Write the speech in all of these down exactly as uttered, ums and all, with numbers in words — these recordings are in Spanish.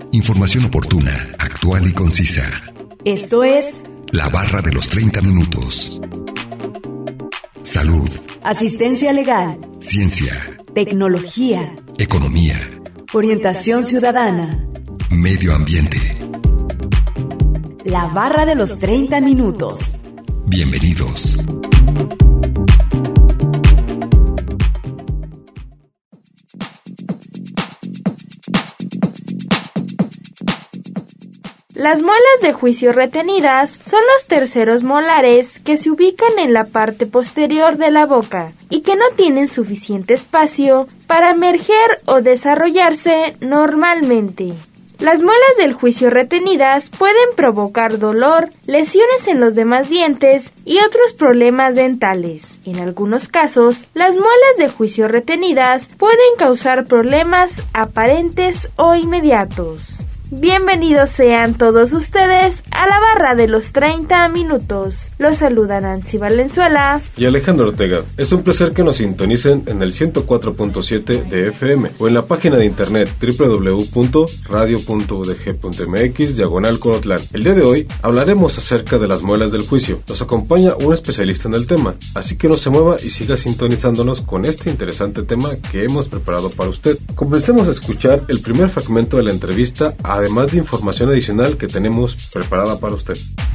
Información oportuna, actual y concisa. Esto es La Barra de los treinta minutos. Salud. Asistencia legal. Ciencia. Tecnología. Economía. Orientación ciudadana. Medio ambiente. La Barra de los treinta minutos. Bienvenidos. Las muelas de juicio retenidas son los terceros molares que se ubican en la parte posterior de la boca y que no tienen suficiente espacio para emerger o desarrollarse normalmente. Las muelas del juicio retenidas pueden provocar dolor, lesiones en los demás dientes y otros problemas dentales. En algunos casos, las muelas de juicio retenidas pueden causar problemas aparentes o inmediatos. Bienvenidos sean todos ustedes a la Barra de los treinta minutos. Los saluda Nancy Valenzuela y Alejandro Ortega. Es un placer que nos sintonicen en el ciento cuatro punto siete de F M o en la página de internet doble u doble u doble u punto radio punto u d g punto m x diagonal Colotlán. El día de hoy hablaremos acerca de las muelas del juicio. Nos acompaña un especialista en el tema, así que no se mueva y siga sintonizándonos con este interesante tema que hemos preparado para usted. Comencemos a escuchar el primer fragmento de la entrevista, además de información adicional que tenemos preparada para usted.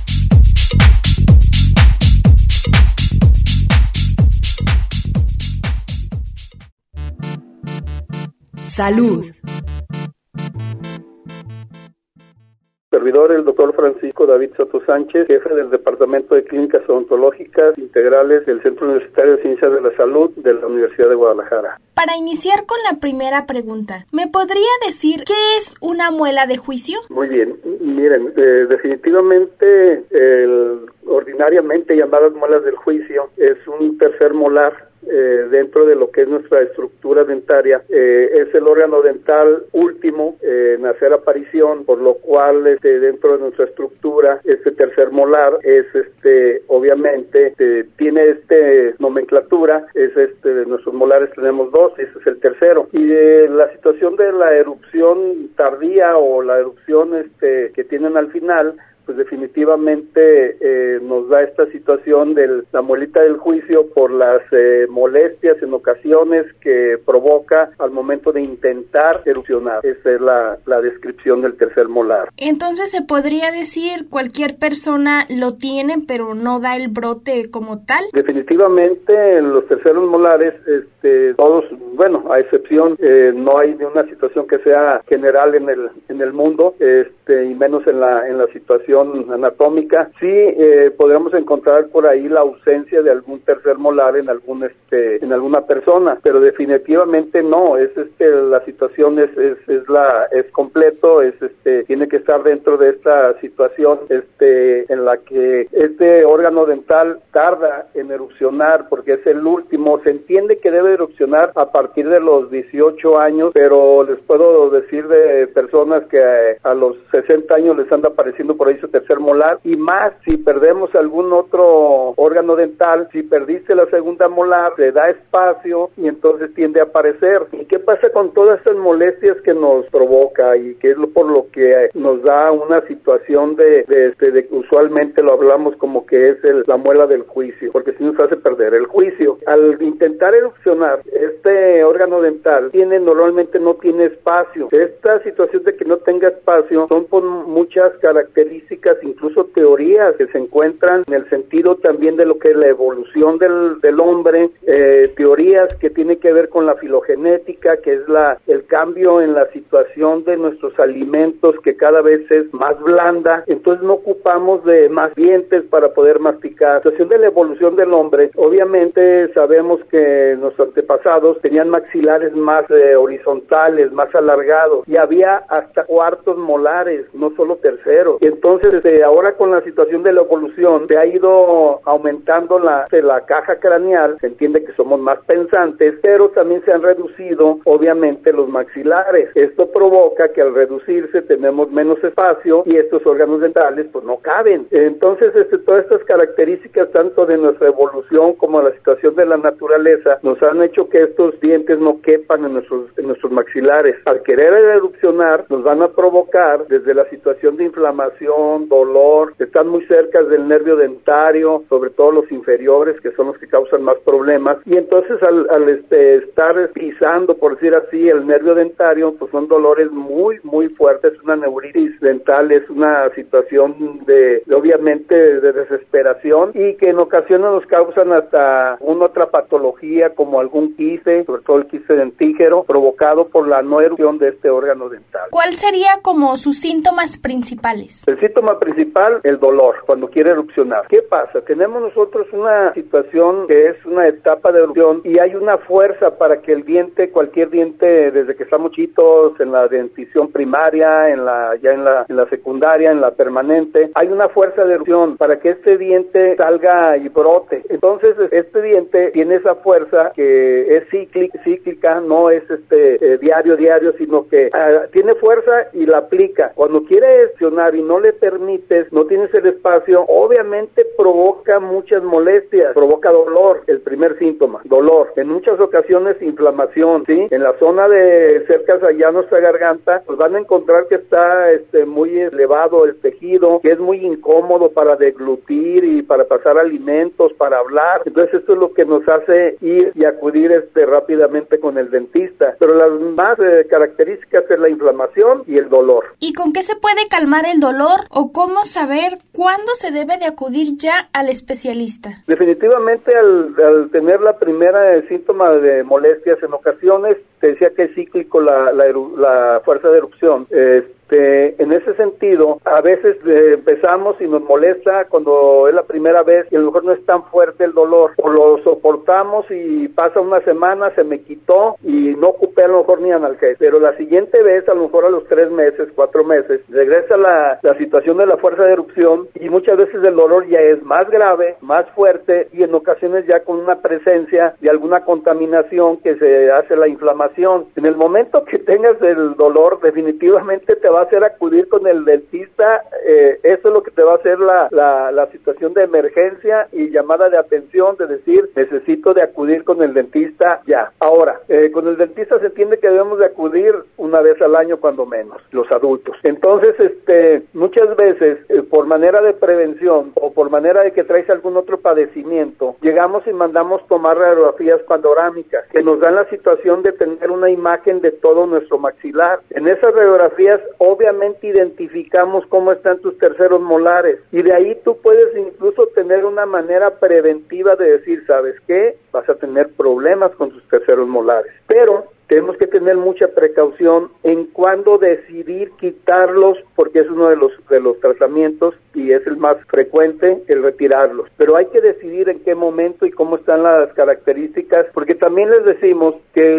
Salud. Servidor, el doctor Francisco David Soto Sánchez, jefe del Departamento de Clínicas Odontológicas Integrales del Centro Universitario de Ciencias de la Salud de la Universidad de Guadalajara. Para iniciar con la primera pregunta, ¿me podría decir qué es una muela de juicio? Muy bien, miren, eh, definitivamente, el, ordinariamente llamadas muelas del juicio, es un tercer molar Eh, dentro de lo que es nuestra estructura dentaria. Eh, es el órgano dental último eh, en hacer aparición, por lo cual este, dentro de nuestra estructura este tercer molar es este obviamente este, tiene este nomenclatura, es este de nuestros molares tenemos dos, ese es el tercero. Y de la situación de la erupción tardía o la erupción este que tienen al final, pues definitivamente eh, nos da esta situación de la muelita del juicio por las eh, molestias en ocasiones que provoca al momento de intentar erupcionar. Esa es la, la descripción del tercer molar. Entonces se podría decir cualquier persona lo tiene pero no da el brote como tal. Definitivamente en los terceros molares este, todos, bueno, a excepción eh, no hay de una situación que sea general en el en el mundo este y menos en la en la situación anatómica, sí eh, podríamos encontrar por ahí la ausencia de algún tercer molar en algún este en alguna persona, pero definitivamente no, es este la situación es es, es la es completo, es este tiene que estar dentro de esta situación este en la que este órgano dental tarda en erupcionar porque es el último, se entiende que debe erupcionar a partir de los dieciocho años, pero les puedo decir de personas que eh, a los sesenta años les anda apareciendo por ahí su tercer molar, y más si perdemos algún otro órgano dental, si perdiste la segunda molar, se da espacio y entonces tiende a aparecer. ¿Y qué pasa con todas estas molestias que nos provoca y que es lo, por lo que nos da una situación de, de, de, de usualmente lo hablamos como que es el, la muela del juicio, porque si nos hace perder el juicio? Al intentar erupcionar, este órgano dental tiene normalmente no tiene espacio. Esta situación de que no tenga espacio son por muchas características, incluso teorías que se encuentran en el sentido también de lo que es la evolución del, del hombre, eh, teorías que tienen que ver con la filogenética, que es la el cambio en la situación de nuestros alimentos, que cada vez es más blanda, entonces no ocupamos de más dientes para poder masticar. La situación de la evolución del hombre, obviamente sabemos que nuestros antepasados tenían maxilares más eh, horizontales, más alargados, y había hasta cuartos molares, no solo terceros, y entonces Entonces, este, ahora con la situación de la evolución, se ha ido aumentando la, la caja craneal, se entiende que somos más pensantes, pero también se han reducido, obviamente, los maxilares. Esto provoca que al reducirse tenemos menos espacio y estos órganos dentales pues no caben. Entonces, este, todas estas características, tanto de nuestra evolución como de la situación de la naturaleza, nos han hecho que estos dientes no quepan en nuestros, en nuestros maxilares. Al querer erupcionar, nos van a provocar desde la situación de inflamación, dolor, están muy cerca del nervio dentario, sobre todo los inferiores, que son los que causan más problemas, y entonces al, al este, estar pisando, por decir así, el nervio dentario, pues son dolores muy, muy fuertes, una neuritis dental, es una situación de, de obviamente, de desesperación, y que en ocasiones nos causan hasta una otra patología, como algún quiste, sobre todo el quiste dentígero, provocado por la no erupción de este órgano dental. ¿Cuál sería como sus síntomas principales? El síntoma principal, el dolor, cuando quiere erupcionar. ¿Qué pasa? Tenemos nosotros una situación que es una etapa de erupción y hay una fuerza para que el diente, cualquier diente, desde que estamos chiquitos, en la dentición primaria, en la ya en la, en la secundaria, en la permanente, hay una fuerza de erupción para que este diente salga y brote. Entonces, este diente tiene esa fuerza que es cíclica, cíclica no es este eh, diario, diario, sino que uh, tiene fuerza y la aplica. Cuando quiere erupcionar y no le permites, no tienes el espacio, obviamente provoca muchas molestias, provoca dolor, el primer síntoma, dolor. En muchas ocasiones inflamación, ¿sí? En la zona de cerca allá nuestra garganta, pues van a encontrar que está este muy elevado el tejido, que es muy incómodo para deglutir y para pasar alimentos, para hablar. Entonces esto es lo que nos hace ir y acudir este rápidamente con el dentista. Pero las más eh, características es la inflamación y el dolor. ¿Y con qué se puede calmar el dolor o cómo saber cuándo se debe de acudir ya al especialista? Definitivamente al, al tener la primera eh, síntoma de molestias en ocasiones, te decía que es cíclico la, la, la fuerza de erupción. Eh, Este, en ese sentido, a veces eh, empezamos y nos molesta cuando es la primera vez y a lo mejor no es tan fuerte el dolor, o lo soportamos y pasa una semana, se me quitó y no ocupé a lo mejor ni analgésico, pero la siguiente vez, a lo mejor a los tres meses, cuatro meses, regresa la, la situación de la fuerza de erupción y muchas veces el dolor ya es más grave, más fuerte y en ocasiones ya con una presencia de alguna contaminación que se hace la inflamación. En el momento que tengas el dolor, definitivamente te va a hacer acudir con el dentista, eh, eso es lo que te va a hacer la, la, la situación de emergencia y llamada de atención, de decir, necesito de acudir con el dentista ya. Ahora, eh, con el dentista se entiende que debemos de acudir una vez al año cuando menos, los adultos. Entonces, este, muchas veces, eh, por manera de prevención o por manera de que traes algún otro padecimiento, llegamos y mandamos tomar radiografías panorámicas, que nos dan la situación de tener una imagen de todo nuestro maxilar. En esas radiografías, obviamente identificamos cómo están tus terceros molares y de ahí tú puedes incluso tener una manera preventiva de decir, ¿sabes qué? Vas a tener problemas con tus terceros molares. Pero tenemos que tener mucha precaución en cuándo decidir quitarlos, porque es uno de los de los tratamientos y es el más frecuente, el retirarlos. Pero hay que decidir en qué momento y cómo están las características, porque también les decimos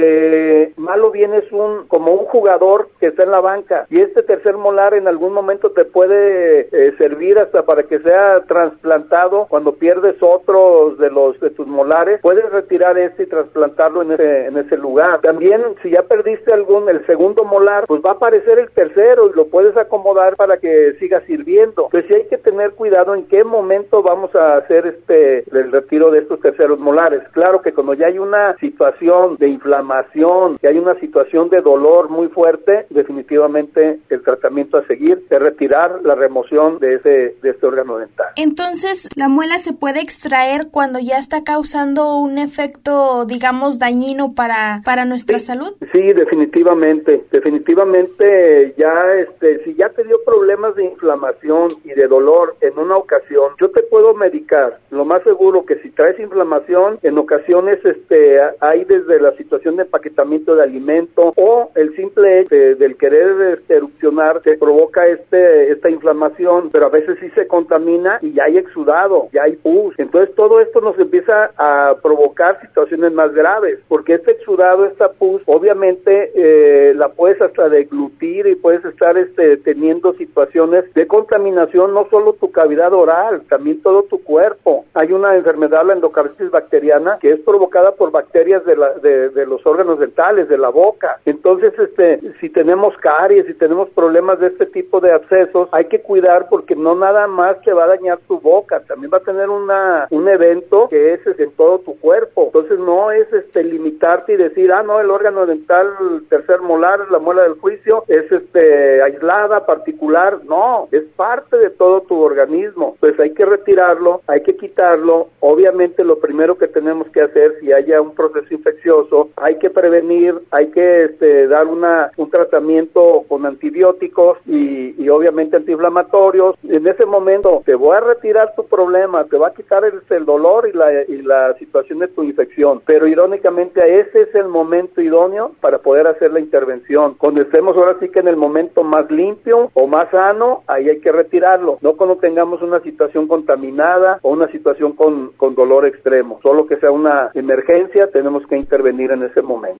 que malo bien es un como un jugador que está en la banca y este tercer molar en algún momento te puede eh, servir hasta para que sea trasplantado. Cuando pierdes otros de los de tus molares, puedes retirar este y trasplantarlo en ese en ese lugar. También si ya perdiste algún, el segundo molar, pues va a aparecer el tercero y lo puedes acomodar para que siga sirviendo. Entonces sí hay que tener cuidado en qué momento vamos a hacer este el retiro de estos terceros molares. Claro que cuando ya hay una situación de inflamación, que hay una situación de dolor muy fuerte, definitivamente el tratamiento a seguir es retirar la remoción de ese de este órgano dental. Entonces, ¿la muela se puede extraer cuando ya está causando un efecto, digamos, dañino para, para nuestra sí. salud? Sí, definitivamente, definitivamente ya, este, si ya te dio problemas de inflamación y de dolor en una ocasión, yo te puedo medicar. lo más seguro que si traes inflamación, en ocasiones este hay desde la situación de empaquetamiento de alimento o el simple hecho de, del querer este, erupcionar que provoca este esta inflamación, pero a veces sí se contamina y ya hay exudado, ya hay pus. Entonces todo esto nos empieza a provocar situaciones más graves, porque este exudado, esta pus, obviamente eh, la puedes hasta deglutir y puedes estar este teniendo situaciones de contaminación, no solo tu cavidad oral, también todo tu cuerpo. Hay una enfermedad, la endocarditis bacteriana, que es provocada por bacterias de, la, de, de los órganos dentales, de la boca. Entonces, este, si tenemos caries, si tenemos problemas de este tipo de abscesos, hay que cuidar porque no nada más te va a dañar tu boca, también va a tener una un evento que es, es en todo tu cuerpo. Entonces no es este limitarte y decir, ah, no, el órgano dental, el tercer molar, la muela del juicio, es este aislada, particular. No, es parte de todo tu organismo. Pues hay que retirarlo, hay que quitarlo. Obviamente lo primero que tenemos que hacer, si haya un proceso infeccioso, hay que prevenir, hay que este, dar una un tratamiento con antibióticos y, y obviamente antiinflamatorios. En ese momento te voy a retirar tu problema, te va a quitar el, el dolor y la, y la situación de tu infección, pero irónicamente ese es el momento idóneo para poder hacer la intervención. Cuando estemos ahora sí que en el momento más limpio o más sano, ahí hay que retirarlo, no cuando tengamos una situación contaminada o una situación con, con dolor extremo. Solo que sea una emergencia, tenemos que intervenir en ese momento.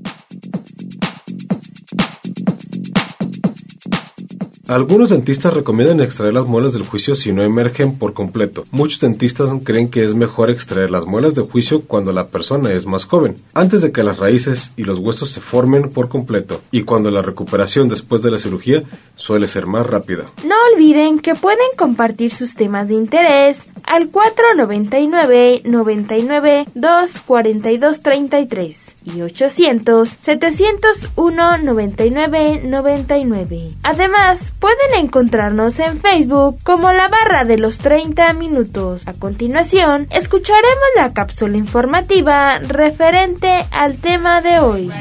Algunos dentistas recomiendan extraer las muelas del juicio si no emergen por completo. Muchos dentistas creen que es mejor extraer las muelas del juicio cuando la persona es más joven, antes de que las raíces y los huesos se formen por completo, y cuando la recuperación después de la cirugía suele ser más rápida. No olviden que pueden compartir sus temas de interés al cuatro noventa y nueve, noventa y nueve, dos cuarenta y dos treinta y tres y ochocientos, setecientos uno, noventa y nueve, noventa y nueve. Además, pueden encontrarnos en Facebook como la barra de los treinta minutos. A continuación, escucharemos la cápsula informativa referente al tema de hoy.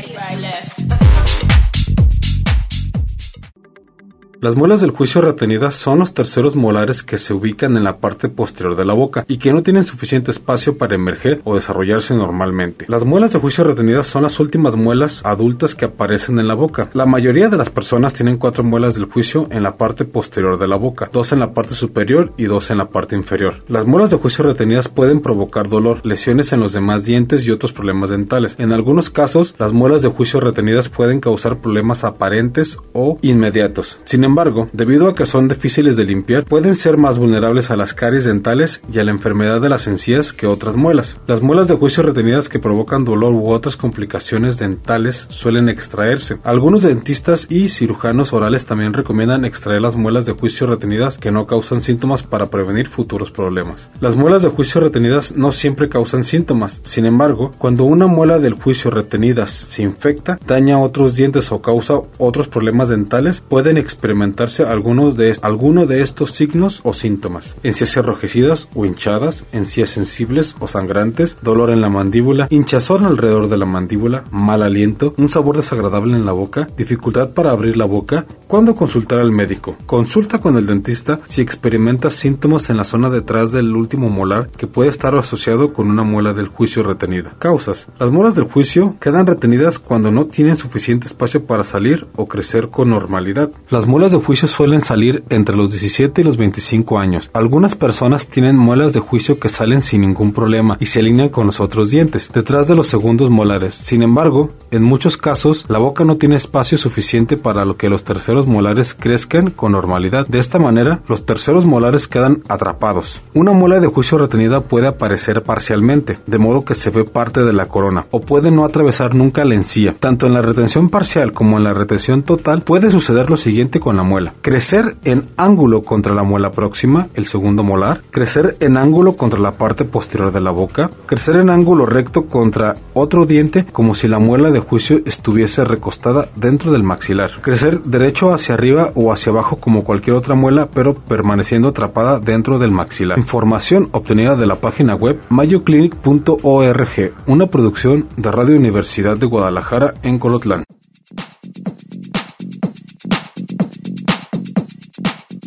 Las muelas del juicio retenidas son los terceros molares que se ubican en la parte posterior de la boca y que no tienen suficiente espacio para emerger o desarrollarse normalmente. Las muelas de juicio retenidas son las últimas muelas adultas que aparecen en la boca. La mayoría de las personas tienen cuatro muelas del juicio en la parte posterior de la boca, dos en la parte superior y dos en la parte inferior. Las muelas de juicio retenidas pueden provocar dolor, lesiones en los demás dientes y otros problemas dentales. En algunos casos, las muelas de juicio retenidas pueden causar problemas aparentes o inmediatos. Sin Sin embargo, debido a que son difíciles de limpiar, pueden ser más vulnerables a las caries dentales y a la enfermedad de las encías que otras muelas. Las muelas de juicio retenidas que provocan dolor u otras complicaciones dentales suelen extraerse. Algunos dentistas y cirujanos orales también recomiendan extraer las muelas de juicio retenidas que no causan síntomas para prevenir futuros problemas. Las muelas de juicio retenidas no siempre causan síntomas. Sin embargo, cuando una muela del juicio retenidas se infecta, daña otros dientes o causa otros problemas dentales, pueden experimentar algunos de, alguno de estos signos o síntomas: encías enrojecidas o hinchadas, encías sensibles o sangrantes, dolor en la mandíbula, hinchazón alrededor de la mandíbula, mal aliento, un sabor desagradable en la boca, dificultad para abrir la boca. ¿Cuándo consultar al médico? Consulta con el dentista si experimentas síntomas en la zona detrás del último molar que puede estar asociado con una muela del juicio retenida. Causas: las muelas del juicio quedan retenidas cuando no tienen suficiente espacio para salir o crecer con normalidad. Las muelas de juicio suelen salir entre los diecisiete y los veinticinco años. Algunas personas tienen muelas de juicio que salen sin ningún problema y se alinean con los otros dientes, detrás de los segundos molares. Sin embargo, en muchos casos, la boca no tiene espacio suficiente para lo que los terceros molares crezcan con normalidad. De esta manera, los terceros molares quedan atrapados. Una muela de juicio retenida puede aparecer parcialmente, de modo que se ve parte de la corona, o puede no atravesar nunca la encía. Tanto en la retención parcial como en la retención total, puede suceder lo siguiente con la muela: crecer en ángulo contra la muela próxima, el segundo molar; crecer en ángulo contra la parte posterior de la boca; crecer en ángulo recto contra otro diente como si la muela de juicio estuviese recostada dentro del maxilar; crecer derecho hacia arriba o hacia abajo como cualquier otra muela, pero permaneciendo atrapada dentro del maxilar. Información obtenida de la página web mayo clinic punto org, una producción de Radio Universidad de Guadalajara en Colotlán.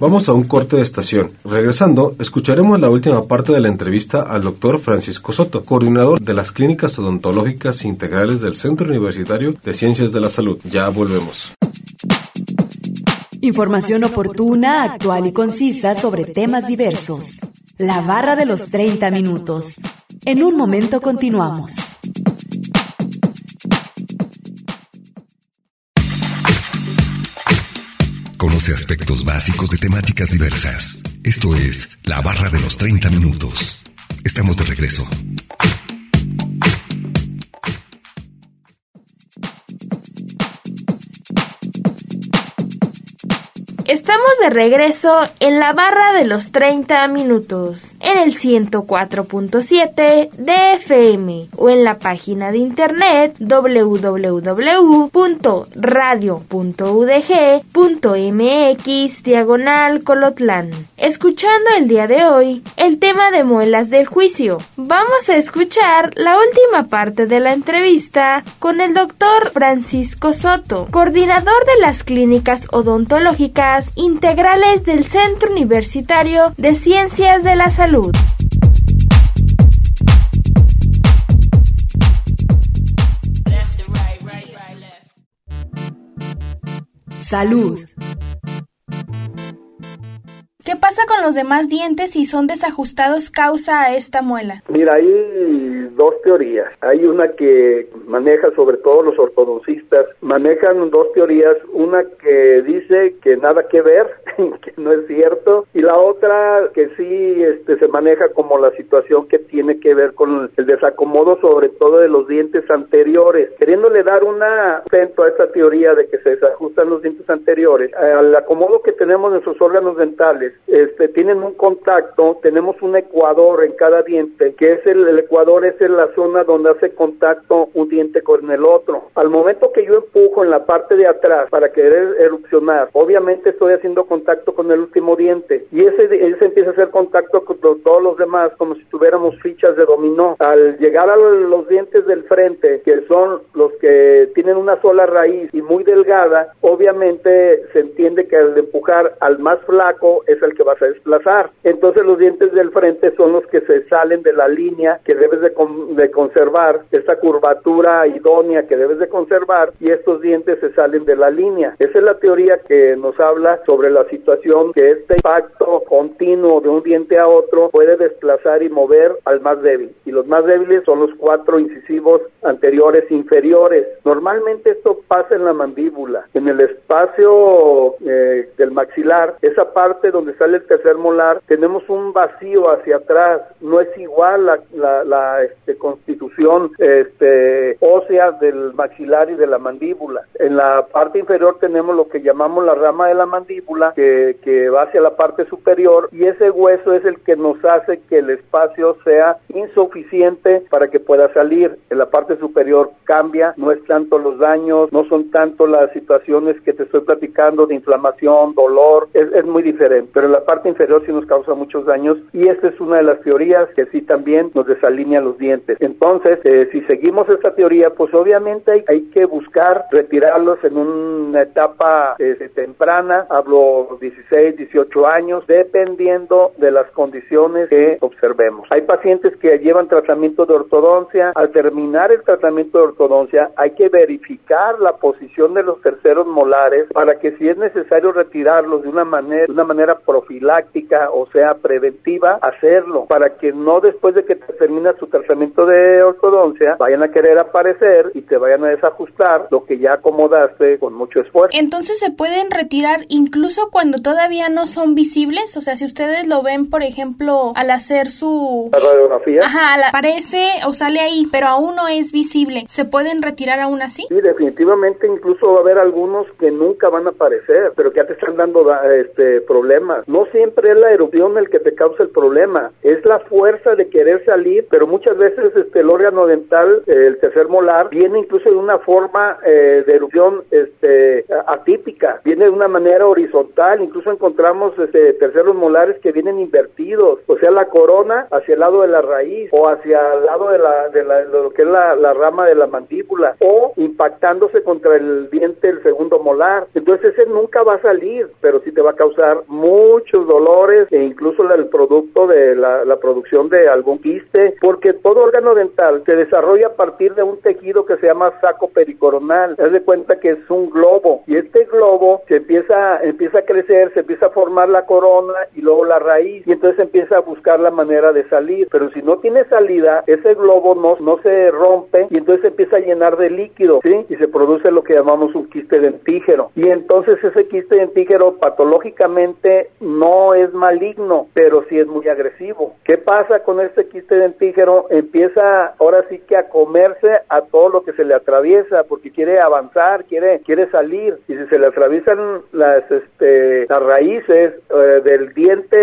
Vamos a un corte de estación. Regresando, escucharemos la última parte de la entrevista al doctor Francisco Soto, coordinador de las clínicas odontológicas integrales del Centro Universitario de Ciencias de la Salud. Ya volvemos. Información oportuna, actual y concisa sobre temas diversos. La barra de los treinta minutos. En un momento continuamos. Conoce aspectos básicos de temáticas diversas. Esto es La Barra de los treinta minutos. Estamos de regreso. Estamos de regreso en la barra de los treinta minutos, en el ciento cuatro punto siete de F M o en la página de internet doble u doble u doble u punto radio punto u d g punto m x diagonal Colotlán. Escuchando el día de hoy el tema de muelas del juicio, vamos a escuchar la última parte de la entrevista con el doctor Francisco Soto, coordinador de las clínicas odontológicas integrales del Centro Universitario de Ciencias de la Salud. Salud. ¿Qué pasa con los demás dientes si son desajustados causa a esta muela? Mira, hay dos teorías. Hay una que maneja, sobre todo los ortodoncistas, manejan dos teorías. Una que dice que nada que ver, que no es cierto, y la otra que sí este, se maneja como la situación que tiene que ver con el desacomodo, sobre todo de los dientes anteriores, queriéndole dar un acento a esta teoría de que se desajustan los dientes anteriores. Al acomodo que tenemos en nuestros órganos dentales, Este, tienen un contacto, tenemos un ecuador en cada diente, que es el, el ecuador es en la zona donde hace contacto un diente con el otro. Al momento que yo empujo en la parte de atrás para querer erupcionar, obviamente estoy haciendo contacto con el último diente, y ese, ese empieza a hacer contacto con todos los demás, como si tuviéramos fichas de dominó. Al llegar a los dientes del frente, que son los que tienen una sola raíz y muy delgada, obviamente se entiende que al empujar al más flaco es el que vas a desplazar. Entonces los dientes del frente son los que se salen de la línea que debes de, con, de conservar, esta curvatura idónea que debes de conservar, y estos dientes se salen de la línea. Esa es la teoría que nos habla sobre la situación que este impacto continuo de un diente a otro puede desplazar y mover al más débil, y los más débiles son los cuatro incisivos anteriores inferiores. Normalmente esto pasa en la mandíbula, en el espacio eh, del maxilar, esa parte donde sale el tercer molar, tenemos un vacío hacia atrás. No es igual la, la, la este, constitución este, ósea del maxilar y de la mandíbula. En la parte inferior tenemos lo que llamamos la rama de la mandíbula, que, que va hacia la parte superior, y ese hueso es el que nos hace que el espacio sea insuficiente para que pueda salir. En la parte superior cambia, no es tanto los daños, no son tanto las situaciones que te estoy platicando de inflamación, dolor, es, es muy diferente, pero en la parte inferior sí nos causa muchos daños, y esta es una de las teorías que sí también nos desalinea los dientes. Entonces, eh, si seguimos esta teoría, pues obviamente hay, hay que buscar retirarlos en una etapa eh, temprana, hablo dieciséis, dieciocho años, dependiendo de las condiciones que observemos. Hay pacientes que llevan tratamiento de ortodoncia. Al terminar el tratamiento de ortodoncia, hay que verificar la posición de los terceros molares para que, si es necesario retirarlos de una manera, de una manera profiláctica, o sea, preventiva, hacerlo, para que no después de que te termina su tratamiento de ortodoncia vayan a querer aparecer y te vayan a desajustar lo que ya acomodaste con mucho esfuerzo. Entonces, ¿se pueden retirar incluso cuando todavía no son visibles? O sea, si ustedes lo ven, por ejemplo, al hacer su... ¿La radiografía? Ajá, la... aparece o sale ahí, pero aún no es visible. ¿Se pueden retirar aún así? Sí, definitivamente. Incluso va a haber algunos que nunca van a aparecer, pero que ya te están dando este problemas. No siempre es la erupción el que te causa el problema, es la fuerza de querer salir, pero muchas veces este el órgano dental, eh, el tercer molar, viene incluso de una forma eh, de erupción este atípica, viene de una manera horizontal. Incluso encontramos este terceros molares que vienen invertidos, o sea, la corona hacia el lado de la raíz, o hacia el lado de la de, la, de lo que es la, la rama de la mandíbula, o impactándose contra el diente del segundo molar. Entonces ese nunca va a salir salir, pero sí te va a causar muchos dolores e incluso el producto de la, la producción de algún quiste, porque todo órgano dental se desarrolla a partir de un tejido que se llama saco pericoronal. Haz de cuenta que es un globo, y este globo se empieza, empieza a crecer, se empieza a formar la corona y luego la raíz, y entonces empieza a buscar la manera de salir, pero si no tiene salida, ese globo no, no se rompe, y entonces empieza a llenar de líquido, ¿sí? Y se produce lo que llamamos un quiste dentígero, y entonces ese quiste dentígero patológicamente no es maligno, pero sí es muy agresivo. ¿Qué pasa con este quiste dentígero? Empieza ahora sí que a comerse a todo lo que se le atraviesa, porque quiere avanzar, quiere quiere salir, y si se le atraviesan las este las raíces eh, del diente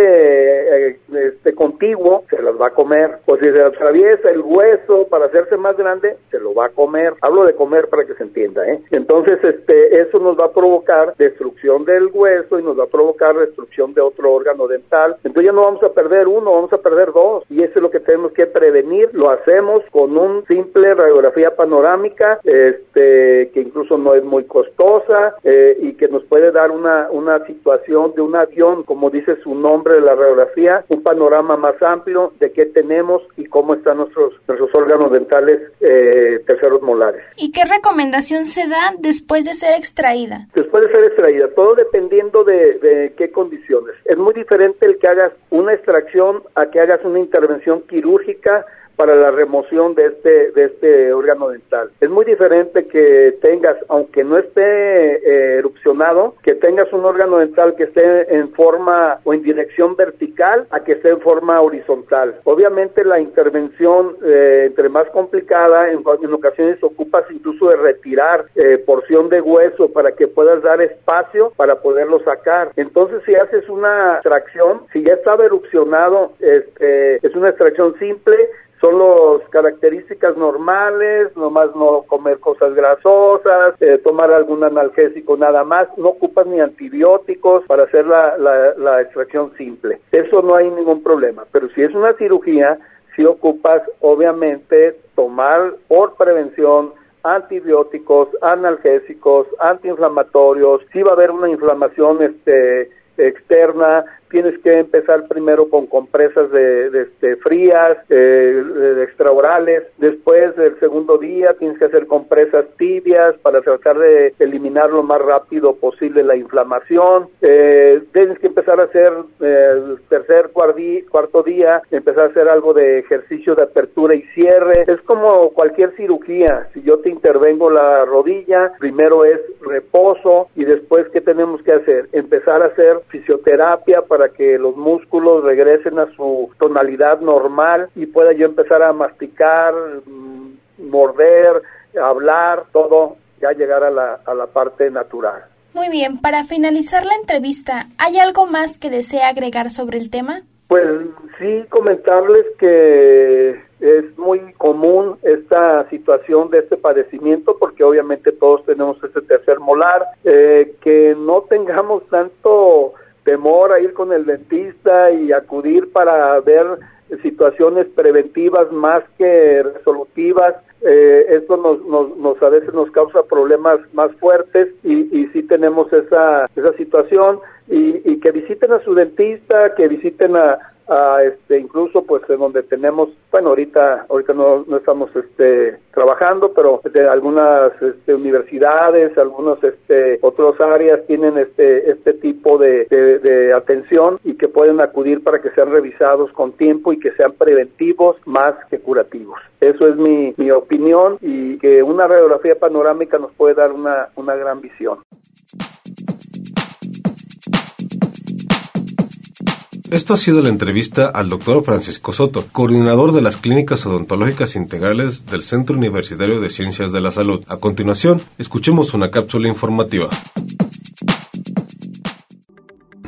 eh, este contiguo, se las va a comer, o si se le atraviesa el hueso para hacerse más grande, se lo va a comer. Hablo de comer para que se entienda, ¿eh? Entonces, este, eso nos va a provocar destrucción del hueso y nos va a provocar destrucción de otro órgano dental. Entonces ya no vamos a perder uno, vamos a perder dos, y eso es lo que tenemos que prevenir. Lo hacemos con un simple radiografía panorámica, este, que incluso no es muy costosa, eh, y que nos puede dar una, una situación de un avión, como dice su nombre de la radiografía, un panorama más amplio de qué tenemos y cómo están nuestros, nuestros órganos dentales eh, terceros molares. ¿Y qué recomendación se da después de ser extraída? Después de ser extraída, todo dependiendo de, de qué condiciones. Es muy diferente el que hagas una extracción a que hagas una intervención quirúrgica para la remoción de este de este órgano dental. Es muy diferente que tengas, aunque no esté eh, erupcionado, que tengas un órgano dental que esté en forma o en dirección vertical a que esté en forma horizontal. Obviamente la intervención, eh, entre más complicada, en, en ocasiones ocupas incluso de retirar eh, porción de hueso para que puedas dar espacio para poderlo sacar. Entonces, si haces una extracción, si ya estaba erupcionado, este, es una extracción simple. Son las características normales, nomás no comer cosas grasosas, eh, tomar algún analgésico nada más, no ocupas ni antibióticos para hacer la, la, la extracción simple. Eso no hay ningún problema, pero si es una cirugía, sí ocupas obviamente tomar por prevención antibióticos, analgésicos, antiinflamatorios. Si va a haber una inflamación este externa, tienes que empezar primero con compresas de, de este, frías, eh, de extraorales. Después del segundo día tienes que hacer compresas tibias para tratar de eliminar lo más rápido posible la inflamación. Eh, tienes que empezar a hacer eh, el tercer cuardi, cuarto día, empezar a hacer algo de ejercicio de apertura y cierre. Es como cualquier cirugía. Si yo te intervengo la rodilla, primero es reposo y después ¿qué tenemos que hacer? Empezar a hacer fisioterapia para para que los músculos regresen a su tonalidad normal y pueda yo empezar a masticar, morder, hablar, todo, ya llegar a la, a la parte natural. Muy bien, para finalizar la entrevista, ¿hay algo más que desea agregar sobre el tema? Pues sí, comentarles que es muy común esta situación de este padecimiento, porque obviamente todos tenemos este tercer molar, eh, que no tengamos tanto temor a ir con el dentista y acudir para ver situaciones preventivas más que resolutivas. Eh, esto nos, nos, nos a veces nos causa problemas más fuertes y, y sí tenemos esa esa situación y, y que visiten a su dentista, que visiten a a este incluso pues en donde tenemos, bueno, ahorita ahorita no, no estamos este trabajando, pero de algunas este, universidades, algunos este otras áreas tienen este este tipo de, de, de atención y que pueden acudir para que sean revisados con tiempo y que sean preventivos más que curativos. Eso es mi, mi opinión, y que una radiografía panorámica nos puede dar una, una gran visión. Esta ha sido la entrevista al doctor Francisco Soto, coordinador de las Clínicas Odontológicas Integrales del Centro Universitario de Ciencias de la Salud. A continuación, escuchemos una cápsula informativa.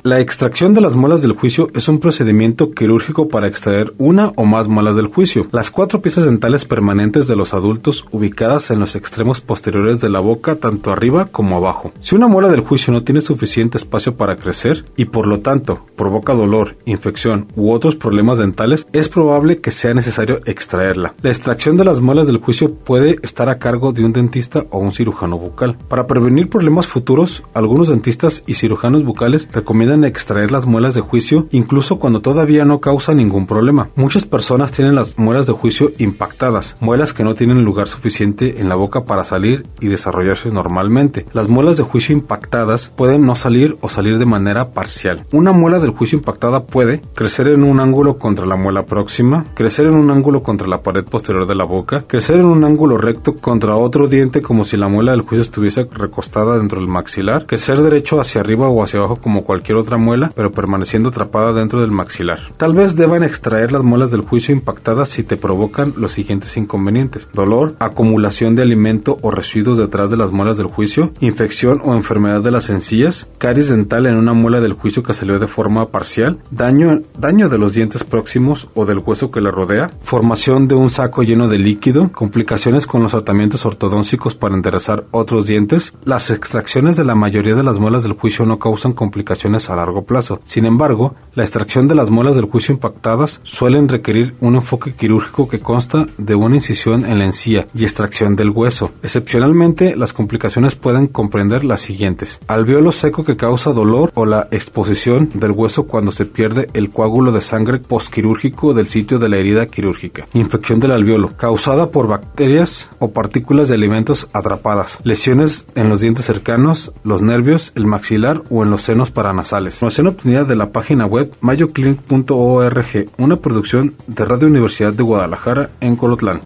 La extracción de las muelas del juicio es un procedimiento quirúrgico para extraer una o más muelas del juicio. Las cuatro piezas dentales permanentes de los adultos ubicadas en los extremos posteriores de la boca, tanto arriba como abajo. Si una muela del juicio no tiene suficiente espacio para crecer y por lo tanto provoca dolor, infección u otros problemas dentales, es probable que sea necesario extraerla. La extracción de las muelas del juicio puede estar a cargo de un dentista o un cirujano bucal. Para prevenir problemas futuros, algunos dentistas y cirujanos bucales recomiendan extraer las muelas de juicio incluso cuando todavía no causa ningún problema. Muchas personas tienen las muelas de juicio impactadas, muelas que no tienen lugar suficiente en la boca para salir y desarrollarse normalmente. Las muelas de juicio impactadas pueden no salir o salir de manera parcial. Una muela del juicio impactada puede crecer en un ángulo contra la muela próxima, crecer en un ángulo contra la pared posterior de la boca, crecer en un ángulo recto contra otro diente como si la muela del juicio estuviese recostada dentro del maxilar, crecer derecho hacia arriba o hacia abajo como cualquier otra muela, pero permaneciendo atrapada dentro del maxilar. Tal vez deban extraer las muelas del juicio impactadas si te provocan los siguientes inconvenientes: dolor, acumulación de alimento o residuos detrás de las muelas del juicio, infección o enfermedad de las encías, caries dental en una muela del juicio que salió de forma parcial, daño, daño de los dientes próximos o del hueso que le rodea, formación de un saco lleno de líquido, complicaciones con los tratamientos ortodóncicos para enderezar otros dientes. Las extracciones de la mayoría de las muelas del juicio no causan complicaciones a largo plazo. Sin embargo, la extracción de las muelas del juicio impactadas suelen requerir un enfoque quirúrgico que consta de una incisión en la encía y extracción del hueso. Excepcionalmente, las complicaciones pueden comprender las siguientes: alveolo seco que causa dolor o la exposición del hueso cuando se pierde el coágulo de sangre posquirúrgico del sitio de la herida quirúrgica, infección del alveolo causada por bacterias o partículas de alimentos atrapadas, lesiones en los dientes cercanos, los nervios, el maxilar o en los senos paranasales. Información obtenida de la página web mayo clinic punto org, una producción de Radio Universidad de Guadalajara en Colotlán.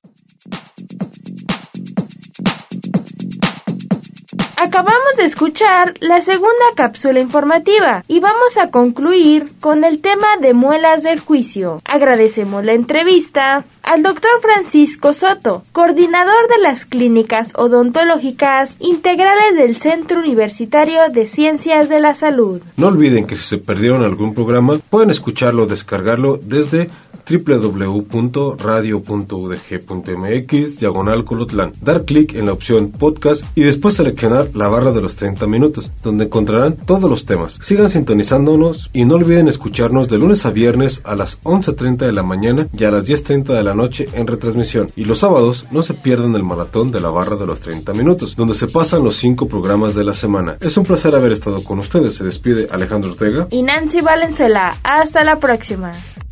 Acabamos de escuchar la segunda cápsula informativa y vamos a concluir con el tema de muelas del juicio. Agradecemos la entrevista al doctor Francisco Soto, coordinador de las clínicas odontológicas integrales del Centro Universitario de Ciencias de la Salud. No olviden que si se perdieron algún programa, pueden escucharlo o descargarlo desde doble u doble u doble u punto radio punto u d g punto m x diagonal Colotlán. Dar clic en la opción podcast y después seleccionar la barra de los treinta minutos, donde encontrarán todos los temas. Sigan sintonizándonos y no olviden escucharnos de lunes a viernes a las once treinta de la mañana y a las diez treinta de la noche en retransmisión. Y los sábados no se pierdan el maratón de la barra de los treinta minutos, donde se pasan los cinco programas de la semana. Es un placer haber estado con ustedes. Se despide Alejandro Ortega y Nancy Valenzuela. Hasta la próxima.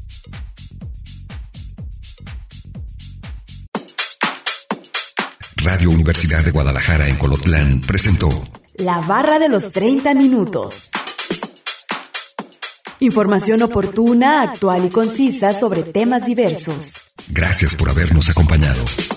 Radio Universidad de Guadalajara en Colotlán presentó La Barra de los treinta minutos. Información oportuna, actual y concisa sobre temas diversos. Gracias por habernos acompañado.